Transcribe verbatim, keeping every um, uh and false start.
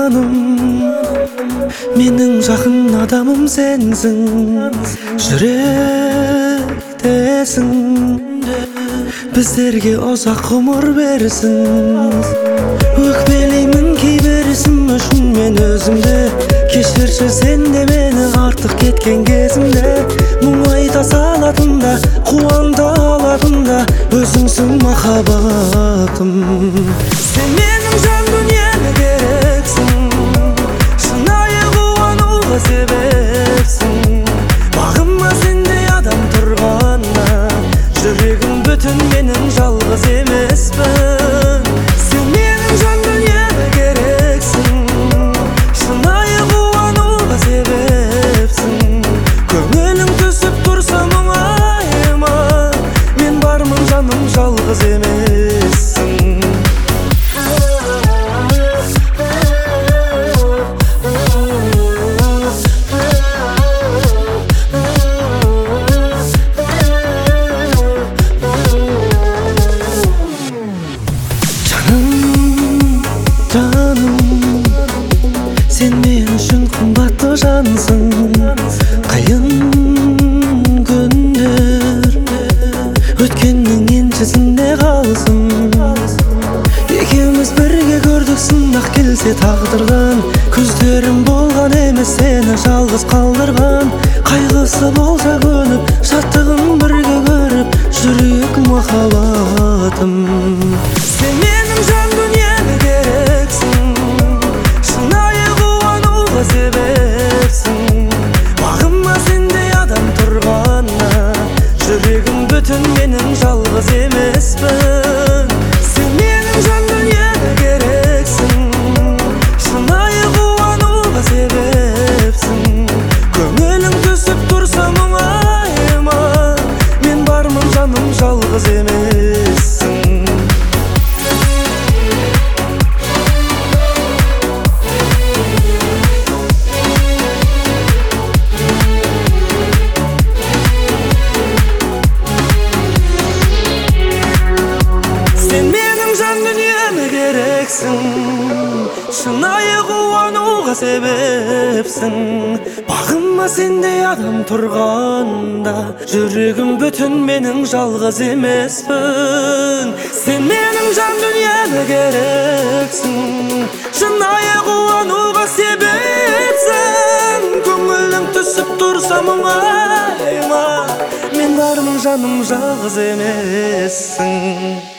жаным, менің жақын адамым сенсің, жүректесің, біздерге ұзақ ғұмыр берсін. Өкпелеймін кейбірісім үшін мен өзімді, кешірші сен де мені артық кеткен кезімде. Мұңайта салатында, қуанта алатында өзіңсің махаббатым. Сен менің жан дүниеме керексің, шынайы қуануға себепсің. Бағыма сендей адам тұрғанда, жүрегім бүтін, менің жалғыз емеспін. Сен менің жан дүниеме керексің, шынайы қуануға себепсің. Көңілің түсіп тұрса мұңайма, мен бармын жаным, жалғыз емессің. Жаным, сен мен үшін қымбатты жансың. Қиын күндер өткеннің еншісінде қалсын. Екеуміз бірге көрдік сынақ келсе тағдырдан. Көздерім болған емес сені жалғыз қалдырған. Қайғысы болса көніп, шаттығын бірге көріп жүрек махаббатым. Сен менің жан дүниеме керексің, шынайы қуануға себепсің. Бағыма сендей адам тұрғанда, жүрегім бүтін, менің жалғыз емеспін. Сен менің жан дүниеме керексің, шынайы қуануға себепсің. Көңілің түсіп тұрса мұңайма, мен бармын жаным, жалғыз емессің. Сен менің жан дүниеме керексің, шынайы қуануға себепсің. Бағыма сендей адам тұрғанда, жүрегім бүтін, менің жалғыз емеспін. Сен менің жан дүниеме керексің, шынайы қуануға себепсің. Көңілің түсіп тұрса мұңайма, мен бармын жаным, жалғыз емессің.